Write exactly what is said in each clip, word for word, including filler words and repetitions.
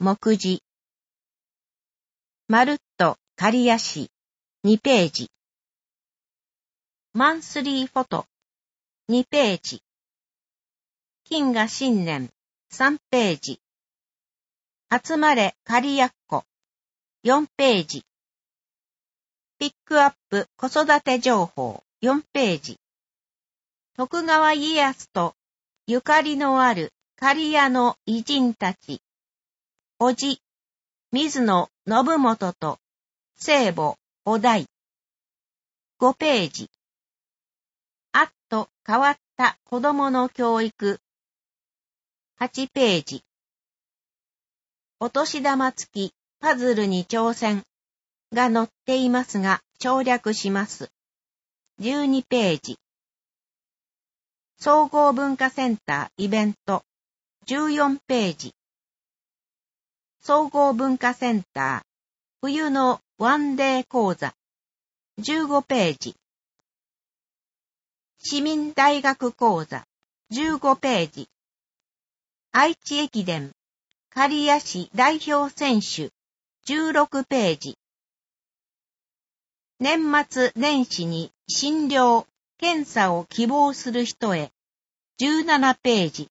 目次。まるっと刈谷市にページ。マンスリーフォトにページ。金河新年さんページ。集まれ刈谷っ子よんページ。ピックアップ子育て情報よんページ。徳川家康とゆかりのある刈谷の偉人たち。叔父、水野信元と聖母、お代。ごページ。あっと変わった子供の教育。はちページ。お年玉付きパズルに挑戦が載っていますが省略します。じゅうにページ。総合文化センターイベントじゅうよんページ。総合文化センター冬のワンデー講座じゅうごページ。市民大学講座じゅうごページ。愛知駅伝刈谷市代表選手じゅうろくページ。年末年始に診療、検査を希望する人へじゅうななページ。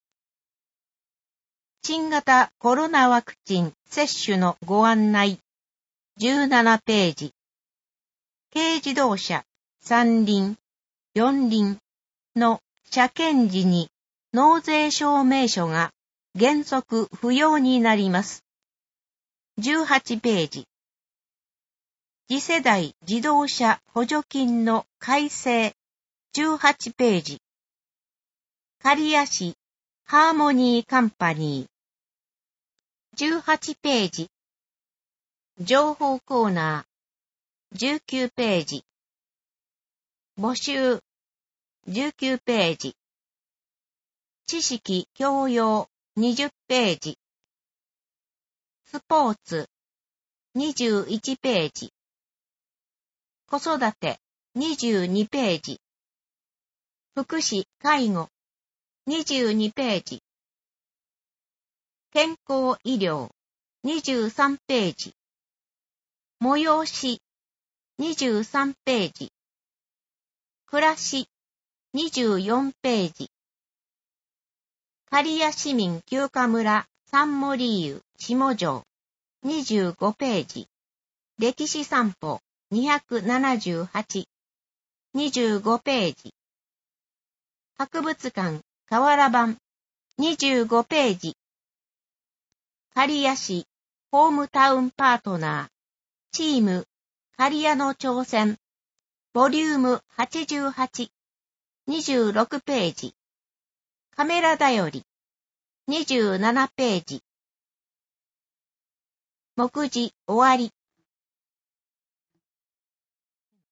新型コロナワクチン接種のご案内じゅうななページ。軽自動車三輪、四輪の車検時に納税証明書が原則不要になります。じゅうはちページ。次世代自動車補助金の改正じゅうはちページ。刈谷市ハーモニーカンパニーじゅうはちページ。情報コーナーじゅうきゅうページ。募集じゅうきゅうページ。知識教養にじゅっページ。スポーツにじゅういちページ。子育てにじゅうにページ。福祉介護にじゅうにページ。健康医療にじゅうさんページ。催しにじゅうさんページ。暮らしにじゅうよんページ。刈谷市民休暇村三森湯下城にじゅうごページ。歴史散歩にひゃくななじゅうはちにじゅうごページ。博物館河原版にじゅうごページ。刈谷市ホームタウンパートナーチーム刈谷の挑戦ボリュームはちじゅうはちにじゅうろくページ。カメラだよりにじゅうななページ。目次終わり。